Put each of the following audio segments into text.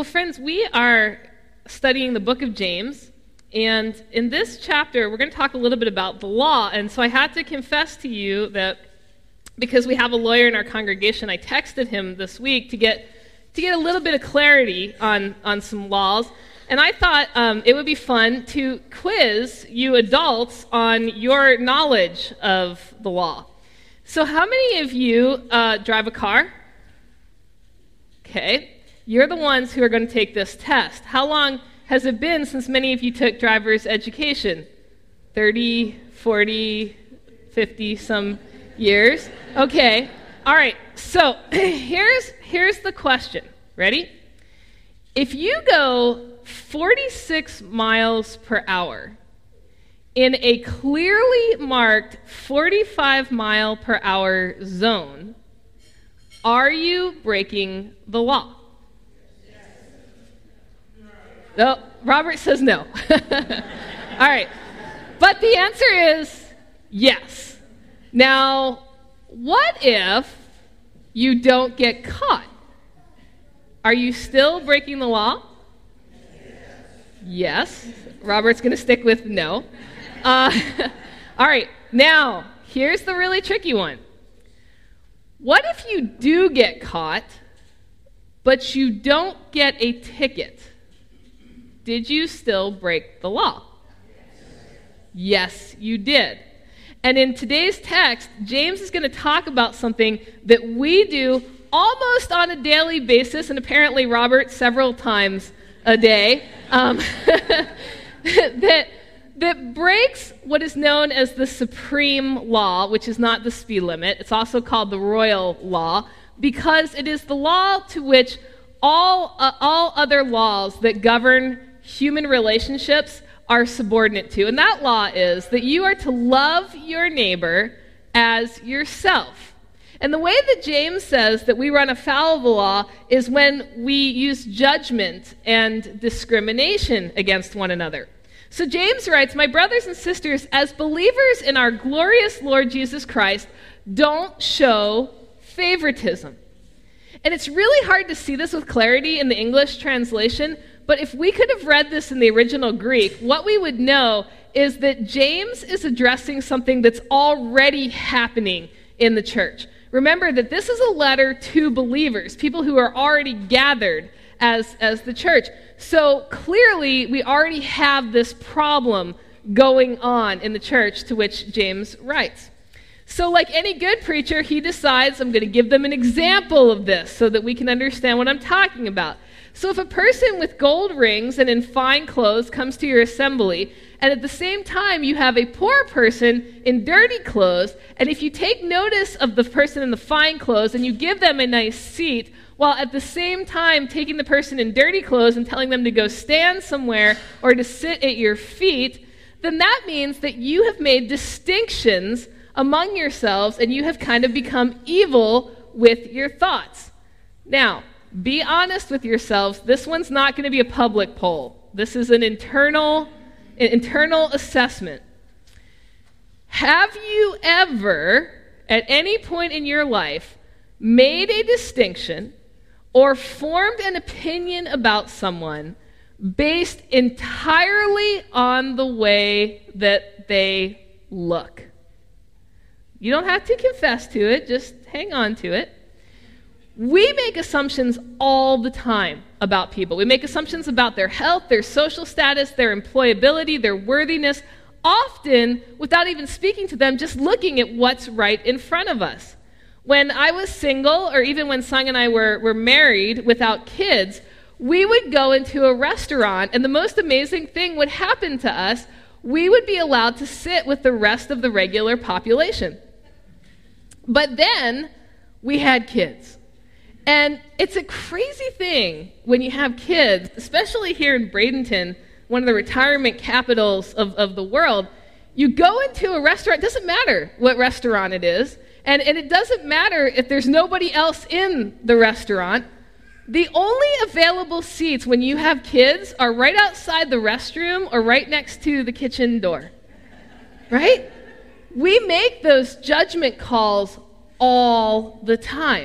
friends, we are studying the book of James, and in this chapter, we're going to talk a little bit about the law. And so I had to confess to you that because we have a lawyer in our congregation, I texted him this week to get a little bit of clarity on some laws. And I thought it would be fun to quiz you adults on your knowledge of the law. So how many of you drive a car? Okay. You're the ones who are going to take this test. How long has it been since many of you took driver's education? 30, 40, 50 some years? Okay. All right. So here's the question. Ready? If you go 46 miles per hour in a clearly marked 45 mile per hour zone, are you breaking the law? No, Robert says no. All right. But the answer is yes. Now, what if you don't get caught? Are you still breaking the law? Yes. Robert's going to stick with no. All right. Now, here's the really tricky one. What if you do get caught, but you don't get a ticket? Did you still break the law? Yes, you did. And in today's text, James is going to talk about something that we do almost on a daily basis, and apparently Robert several times a day, that breaks what is known as the supreme law, which is not the speed limit. It's also called the royal law, because it is the law to which all other laws that govern human relationships are subordinate to. And that law is that you are to love your neighbor as yourself. And the way that James says that we run afoul of the law is when we use judgment and discrimination against one another. So James writes, "My brothers and sisters, as believers in our glorious Lord Jesus Christ, don't show favoritism." And it's really hard to see this with clarity in the English translation, but if we could have read this in the original Greek, what we would know is that James is addressing something that's already happening in the church. Remember that this is a letter to believers, people who are already gathered as the church. So clearly, we already have this problem going on in the church to which James writes. So like any good preacher, he decides, I'm going to give them an example of this so that we can understand what I'm talking about. So if a person with gold rings and in fine clothes comes to your assembly, and at the same time you have a poor person in dirty clothes, and if you take notice of the person in the fine clothes and you give them a nice seat, while at the same time taking the person in dirty clothes and telling them to go stand somewhere or to sit at your feet, then that means that you have made distinctions among yourselves and you have kind of become evil with your thoughts. Now, be honest with yourselves. This one's not going to be a public poll. This is an internal assessment. Have you ever, at any point in your life, made a distinction or formed an opinion about someone based entirely on the way that they look? You don't have to confess to it, just hang on to it. We make assumptions all the time about people. We make assumptions about their health, their social status, their employability, their worthiness, often without even speaking to them, just looking at what's right in front of us. When I was single, or even when Sung and I were married without kids, we would go into a restaurant, and the most amazing thing would happen to us. We would be allowed to sit with the rest of the regular population. But then we had kids. And it's a crazy thing when you have kids, especially here in Bradenton, one of the retirement capitals of the world. You go into a restaurant, it doesn't matter what restaurant it is, and it doesn't matter if there's nobody else in the restaurant. The only available seats when you have kids are right outside the restroom or right next to the kitchen door, right? We make those judgment calls all the time.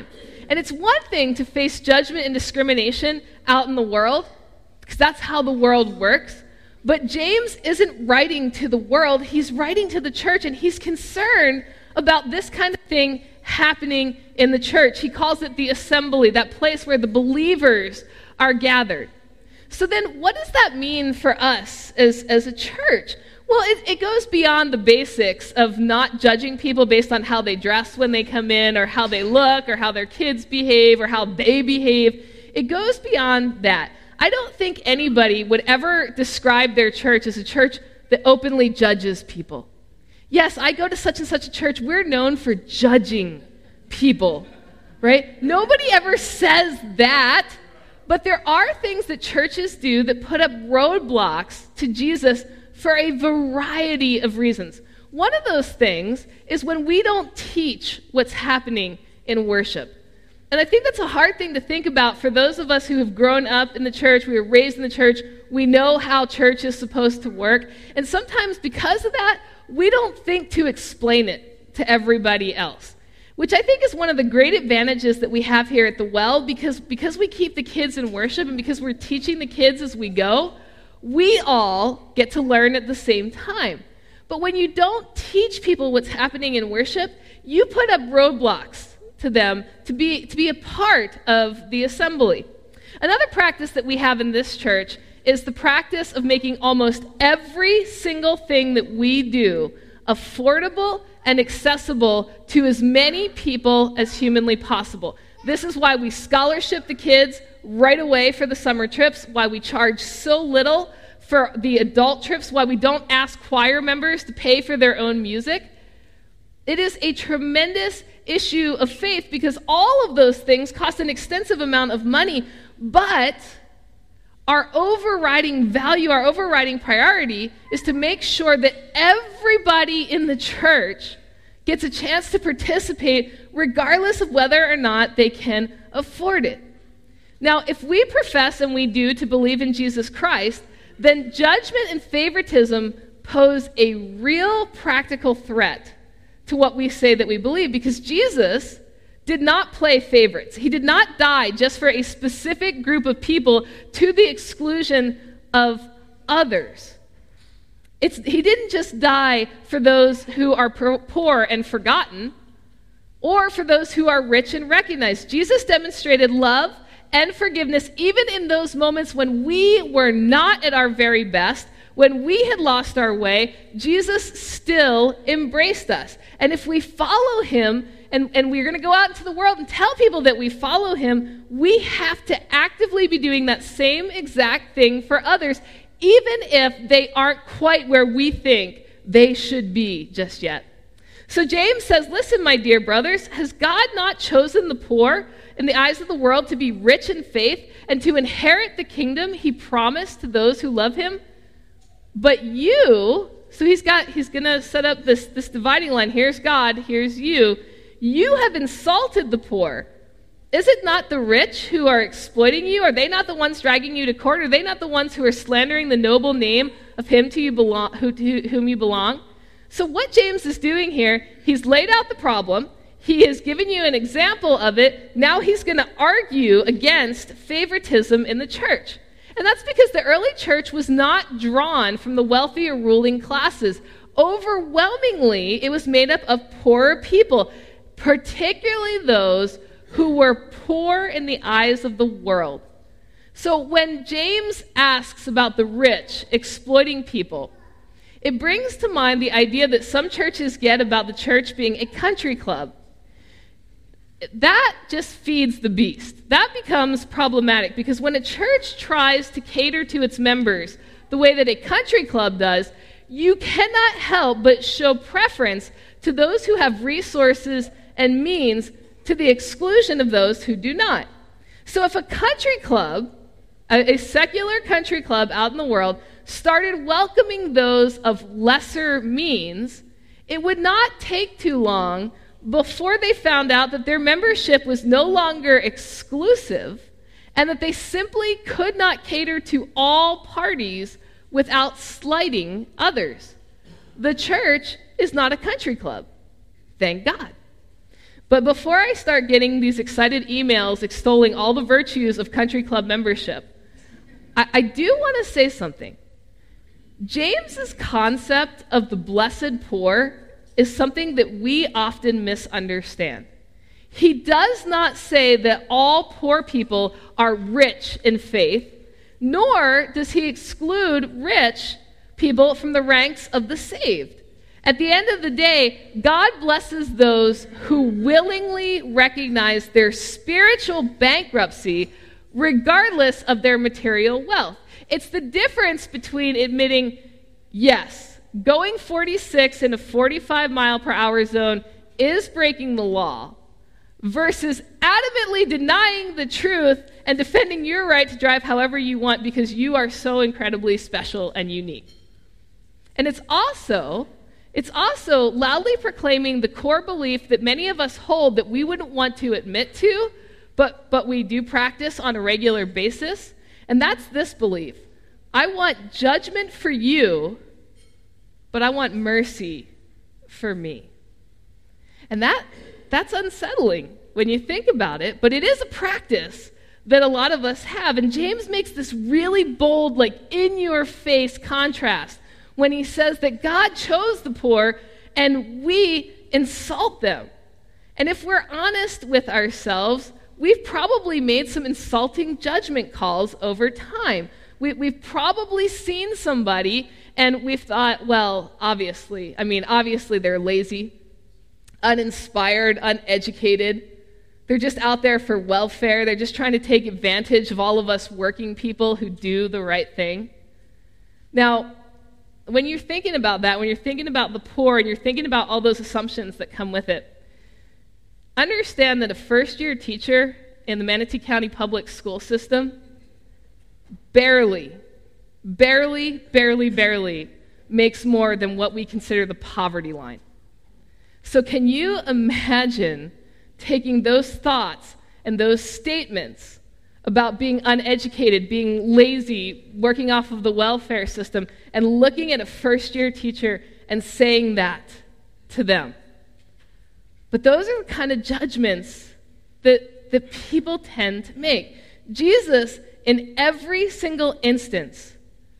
And it's one thing to face judgment and discrimination out in the world, because that's how the world works. But James isn't writing to the world, he's writing to the church, and he's concerned about this kind of thing happening in the church. He calls it the assembly, that place where the believers are gathered. So then what does that mean for us as a church? Well, it goes beyond the basics of not judging people based on how they dress when they come in, or how they look, or how their kids behave, or how they behave. It goes beyond that. I don't think anybody would ever describe their church as a church that openly judges people. Yes, I go to such and such a church. We're known for judging people, right? Nobody ever says that, but there are things that churches do that put up roadblocks to Jesus for a variety of reasons. One of those things is when we don't teach what's happening in worship. And I think that's a hard thing to think about for those of us who have grown up in the church, we were raised in the church, we know how church is supposed to work. And sometimes because of that, we don't think to explain it to everybody else, which I think is one of the great advantages that we have here at the Well, because we keep the kids in worship and because we're teaching the kids as we go, we all get to learn at the same time. But when you don't teach people what's happening in worship, you put up roadblocks to them to be a part of the assembly. Another practice that we have in this church is the practice of making almost every single thing that we do affordable and accessible to as many people as humanly possible. This is why we scholarship the kids right away for the summer trips, why we charge so little for the adult trips, why we don't ask choir members to pay for their own music. It is a tremendous issue of faith because all of those things cost an extensive amount of money, but our overriding value, our overriding priority is to make sure that everybody in the church gets a chance to participate regardless of whether or not they can afford it. Now, if we profess, and we do, to believe in Jesus Christ, then judgment and favoritism pose a real practical threat to what we say that we believe, because Jesus did not play favorites. He did not die just for a specific group of people to the exclusion of others. He didn't just die for those who are poor and forgotten, or for those who are rich and recognized. Jesus demonstrated love and forgiveness even in those moments when we were not at our very best. When we had lost our way, Jesus still embraced us. And if we follow him, and we're going to go out into the world and tell people that we follow him, we have to actively be doing that same exact thing for others, even if they aren't quite where we think they should be just yet. So James says, listen, my dear brothers, has God not chosen the poor in the eyes of the world to be rich in faith and to inherit the kingdom he promised to those who love him? But you, so he's going to set up this dividing line. Here's God, here's you. You have insulted the poor. Is it not the rich who are exploiting you? Are they not the ones dragging you to court? Are they not the ones who are slandering the noble name of him to whom you belong? So what James is doing here, he's laid out the problem. He has given you an example of it. Now he's going to argue against favoritism in the church. And that's because the early church was not drawn from the wealthy or ruling classes. Overwhelmingly, it was made up of poorer people, particularly those who were poor in the eyes of the world. So when James asks about the rich exploiting people, it brings to mind the idea that some churches get about the church being a country club. That just feeds the beast. That becomes problematic because when a church tries to cater to its members the way that a country club does, you cannot help but show preference to those who have resources and means to the exclusion of those who do not. So if a country club, a secular country club out in the world, started welcoming those of lesser means, it would not take too long before they found out that their membership was no longer exclusive and that they simply could not cater to all parties without slighting others. The church is not a country club. Thank God. But before I start getting these excited emails extolling all the virtues of country club membership, I do want to say something. James's concept of the blessed poor is something that we often misunderstand. He does not say that all poor people are rich in faith, nor does he exclude rich people from the ranks of the saved. At the end of the day, God blesses those who willingly recognize their spiritual bankruptcy regardless of their material wealth. It's the difference between admitting, yes, going 46 in a 45-mile-per-hour zone is breaking the law, versus adamantly denying the truth and defending your right to drive however you want because you are so incredibly special and unique. And it's also loudly proclaiming the core belief that many of us hold that we wouldn't want to admit to, but we do practice on a regular basis, and that's this belief. I want judgment for you, but I want mercy for me. And that's unsettling when you think about it, but it is a practice that a lot of us have. And James makes this really bold, in-your-face contrast when he says that God chose the poor and we insult them. And if we're honest with ourselves, we've probably made some insulting judgment calls over time. We've probably seen somebody and we've thought, well, obviously they're lazy, uninspired, uneducated. They're just out there for welfare. They're just trying to take advantage of all of us working people who do the right thing. Now, when you're thinking about that, when you're thinking about the poor and you're thinking about all those assumptions that come with it, understand that a first-year teacher in the Manatee County public school system barely makes more than what we consider the poverty line. So can you imagine taking those thoughts and those statements about being uneducated, being lazy, working off of the welfare system, and looking at a first-year teacher and saying that to them? But those are the kind of judgments that people tend to make. Jesus, in every single instance,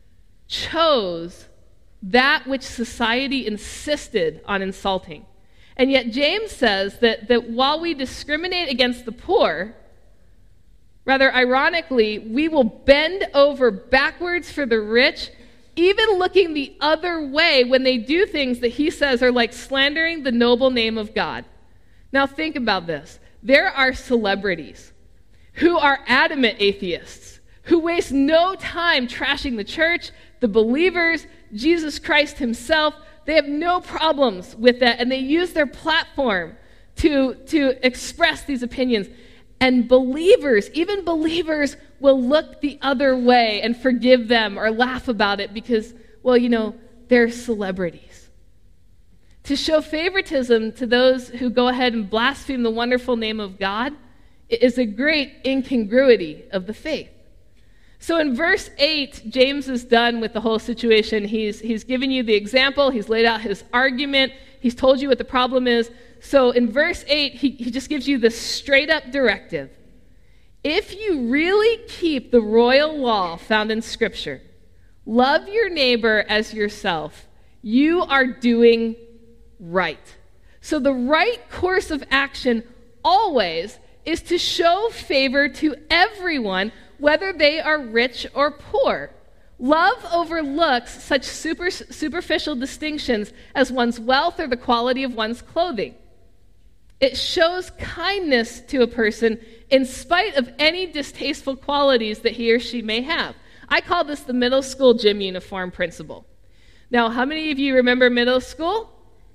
chose that which society insisted on insulting. And yet James says that while we discriminate against the poor, rather ironically, we will bend over backwards for the rich, even looking the other way when they do things that he says are like slandering the noble name of God. Now think about this. There are celebrities who are adamant atheists, who waste no time trashing the church, the believers, Jesus Christ himself. They have no problems with that, and they use their platform to express these opinions. And believers, even believers, will look the other way and forgive them or laugh about it because, well, they're celebrities. To show favoritism to those who go ahead and blaspheme the wonderful name of God is a great incongruity of the faith. So in verse 8, James is done with the whole situation. He's given you the example. He's laid out his argument. He's told you what the problem is. So in verse 8, he just gives you this straight-up directive. If you really keep the royal law found in Scripture, love your neighbor as yourself, you are doing right. So the right course of action always is to show favor to everyone, whether they are rich or poor. Love overlooks such superficial distinctions as one's wealth or the quality of one's clothing. It shows kindness to a person in spite of any distasteful qualities that he or she may have. I call this the middle school gym uniform principle. Now, how many of you remember middle school?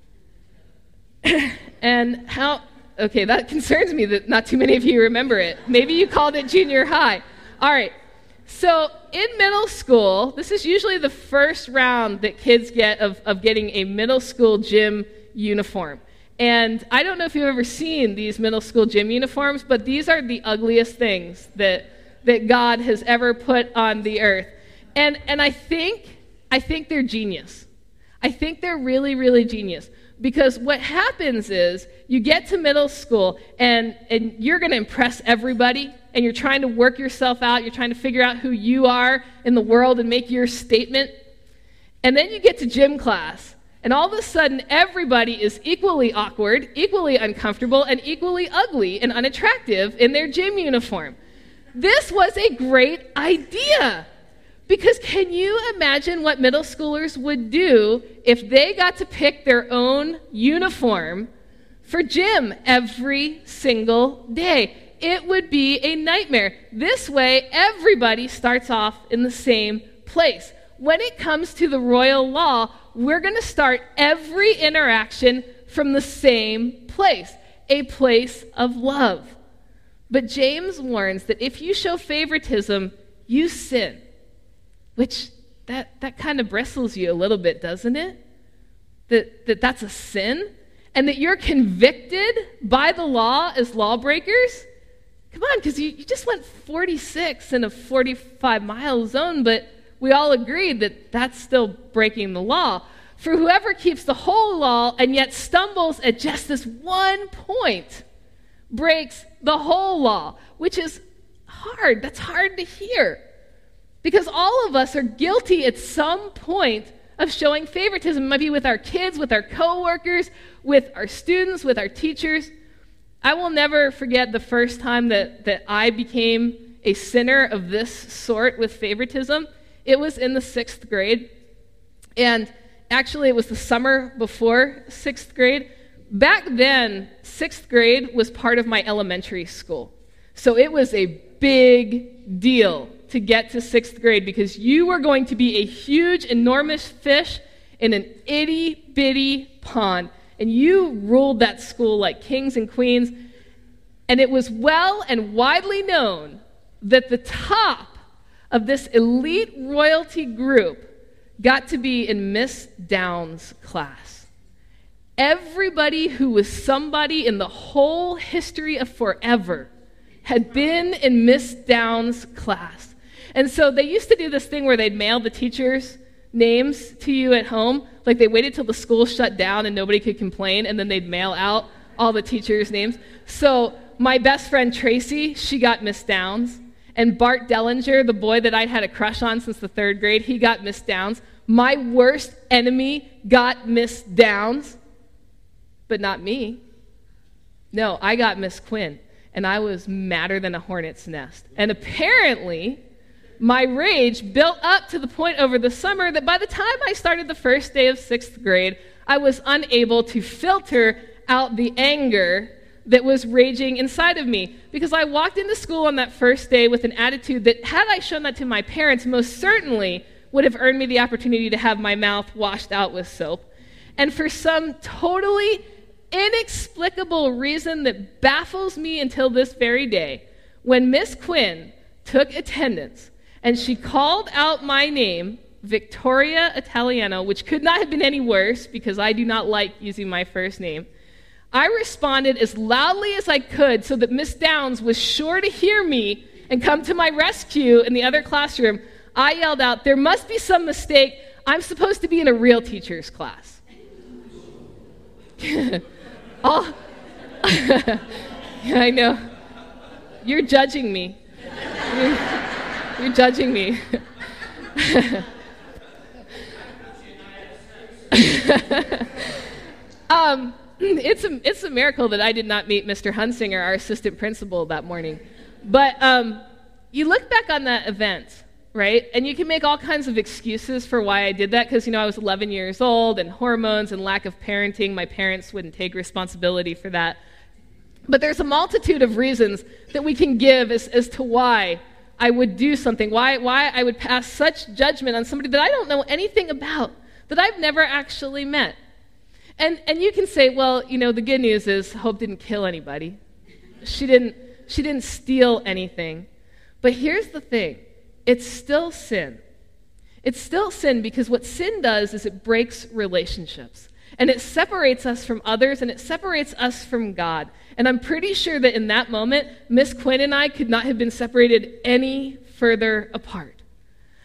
And how... Okay, that concerns me that not too many of you remember it. Maybe you called it junior high. All right, so in middle school, this is usually the first round that kids get of getting a middle school gym uniform. And I don't know if you've ever seen these middle school gym uniforms, but these are the ugliest things that God has ever put on the earth. And I think they're genius. I think they're really, really genius. Because what happens is you get to middle school and you're going to impress everybody, and you're trying to work yourself out. You're trying to figure out who you are in the world and make your statement. And then you get to gym class, and all of a sudden everybody is equally awkward, equally uncomfortable, and equally ugly and unattractive in their gym uniform. This was a great idea. Because can you imagine what middle schoolers would do if they got to pick their own uniform for gym every single day? It would be a nightmare. This way, everybody starts off in the same place. When it comes to the royal law, we're going to start every interaction from the same place, a place of love. But James warns that if you show favoritism, you sin. Which, that kind of bristles you a little bit, doesn't it? That's a sin? And that you're convicted by the law as lawbreakers? Come on, because you just went 46 in a 45-mile zone, but we all agreed that that's still breaking the law. For whoever keeps the whole law and yet stumbles at just this one point breaks the whole law, which is hard. That's hard to hear. Because all of us are guilty at some point of showing favoritism. It might be with our kids, with our coworkers, with our students, with our teachers. I will never forget the first time that I became a sinner of this sort with favoritism. It was in the 6th grade. And actually, it was the summer before 6th grade. Back then, 6th grade was part of my elementary school. So it was a big deal to get to 6th grade because you were going to be a huge, enormous fish in an itty-bitty pond. And you ruled that school like kings and queens. And it was well and widely known that the top of this elite royalty group got to be in Miss Downs' class. Everybody who was somebody in the whole history of forever had been in Miss Downs' class. And so they used to do this thing where they'd mail the teachers' names to you at home. Like they waited till the school shut down and nobody could complain, and then they'd mail out all the teachers' names. So my best friend Tracy, she got Miss Downs. And Bart Dellinger, the boy that I'd had a crush on since the 3rd grade, he got Miss Downs. My worst enemy got Miss Downs, but not me. No, I got Miss Quinn, and I was madder than a hornet's nest. And apparently, my rage built up to the point over the summer that by the time I started the first day of 6th grade, I was unable to filter out the anger that was raging inside of me, because I walked into school on that first day with an attitude that, had I shown that to my parents, most certainly would have earned me the opportunity to have my mouth washed out with soap. And for some totally inexplicable reason that baffles me until this very day, when Miss Quinn took attendance and she called out my name, Victoria Italiano, which could not have been any worse because I do not like using my first name, I responded as loudly as I could so that Miss Downs was sure to hear me and come to my rescue in the other classroom. I yelled out, "There must be some mistake. I'm supposed to be in a real teacher's class." Oh, I know. You're judging me. You're judging me. It's a miracle that I did not meet Mr. Hunsinger, our assistant principal, that morning. But you look back on that event, right? And you can make all kinds of excuses for why I did that, because, I was 11 years old, and hormones and lack of parenting. My parents wouldn't take responsibility for that. But there's a multitude of reasons that we can give as to why I would do something, why I would pass such judgment on somebody that I don't know anything about, that I've never actually met. And you can say, well, the good news is Hope didn't kill anybody. She didn't steal anything. But here's the thing. It's still sin. It's still sin because what sin does is it breaks relationships. And it separates us from others, and it separates us from God. And I'm pretty sure that in that moment, Miss Quinn and I could not have been separated any further apart.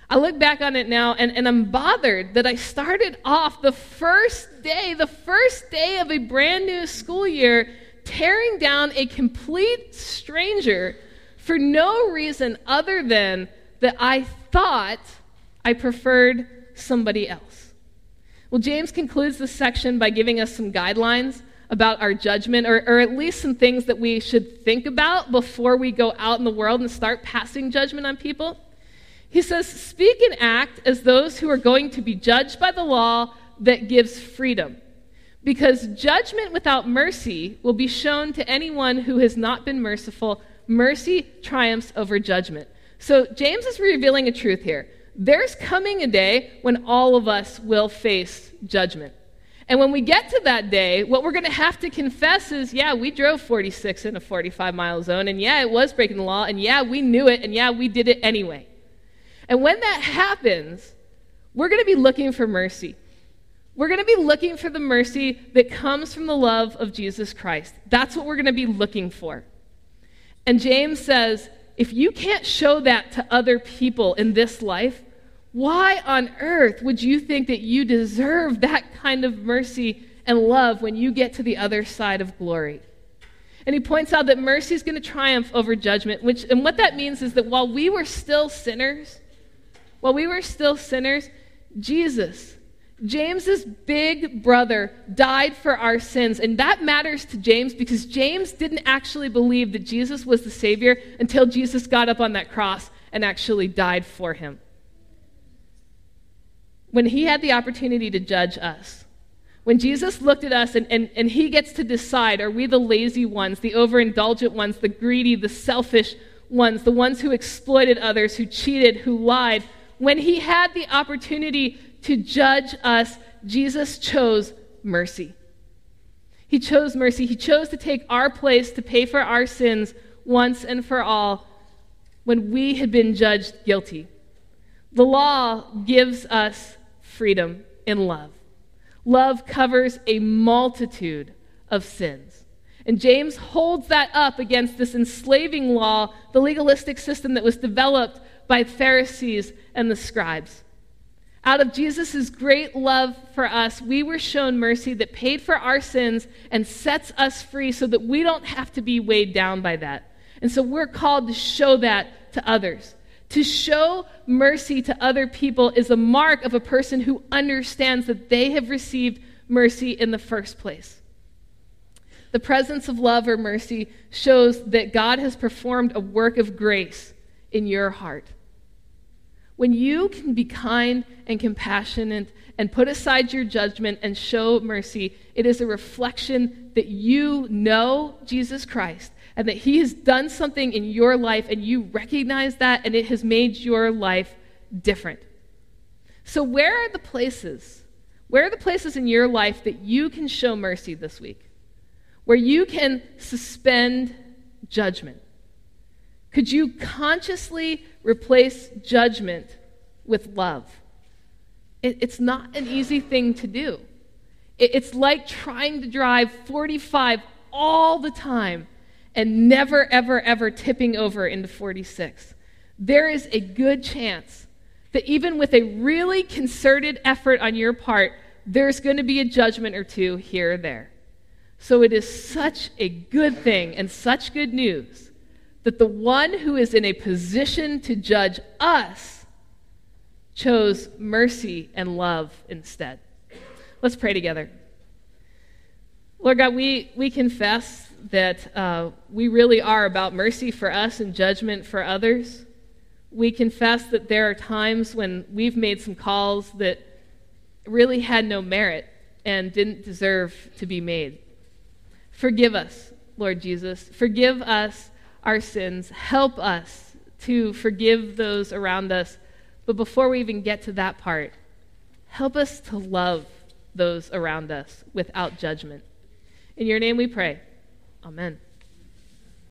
I look back on it now, and I'm bothered that I started off the first day of a brand new school year, tearing down a complete stranger for no reason other than that I thought I preferred somebody else. Well, James concludes this section by giving us some guidelines about our judgment, or at least some things that we should think about before we go out in the world and start passing judgment on people. He says, speak and act as those who are going to be judged by the law that gives freedom, because judgment without mercy will be shown to anyone who has not been merciful. Mercy triumphs over judgment. So James is revealing a truth here. There's coming a day when all of us will face judgment. And when we get to that day, what we're going to have to confess is, yeah, we drove 46 in a 45-mile zone, and yeah, it was breaking the law, and yeah, we knew it, and yeah, we did it anyway. And when that happens, we're going to be looking for mercy. We're going to be looking for the mercy that comes from the love of Jesus Christ. That's what we're going to be looking for. And James says, if you can't show that to other people in this life, why on earth would you think that you deserve that kind of mercy and love when you get to the other side of glory? And he points out that mercy is going to triumph over judgment, and what that means is that while we were still sinners, Jesus, James's big brother, died for our sins. And that matters to James because James didn't actually believe that Jesus was the Savior until Jesus got up on that cross and actually died for him. When he had the opportunity to judge us, when Jesus looked at us and he gets to decide, are we the lazy ones, the overindulgent ones, the greedy, the selfish ones, the ones who exploited others, who cheated, who lied? When he had the opportunity to judge us, Jesus chose mercy. He chose mercy. He chose to take our place to pay for our sins once and for all when we had been judged guilty. The law gives us freedom in love. Love covers a multitude of sins. And James holds that up against this enslaving law, the legalistic system that was developed by Pharisees and the scribes. Out of Jesus' great love for us, we were shown mercy that paid for our sins and sets us free so that we don't have to be weighed down by that. And so we're called to show that to others. To show mercy to other people is a mark of a person who understands that they have received mercy in the first place. The presence of love or mercy shows that God has performed a work of grace in your heart. When you can be kind and compassionate and put aside your judgment and show mercy, it is a reflection that you know Jesus Christ and that he has done something in your life and you recognize that and it has made your life different. So where are the places in your life that you can show mercy this week? Where you can suspend judgment? Could you consciously replace judgment with love? It's not an easy thing to do. It's like trying to drive 45 all the time and never, ever, ever tipping over into 46. There is a good chance that even with a really concerted effort on your part, there's going to be a judgment or two here or there. So it is such a good thing and such good news that the one who is in a position to judge us chose mercy and love instead. Let's pray together. Lord God, we confess that we really are about mercy for us and judgment for others. We confess that there are times when we've made some calls that really had no merit and didn't deserve to be made. Forgive us, Lord Jesus. Forgive us our sins. Help us to forgive those around us. But before we even get to that part, help us to love those around us without judgment. In your name we pray. Amen.